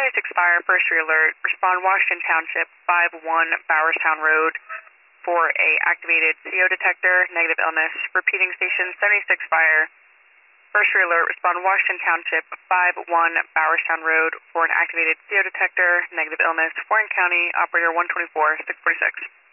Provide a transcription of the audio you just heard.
76 fire, first alert. Respond Washington Township, 51 Bowerstown Road for a activated CO detector, negative illness. Repeating station 76 fire. First alert, respond Washington Township, 51 Bowerstown Road for an activated CO detector, negative illness. Warren County, operator 124, 646.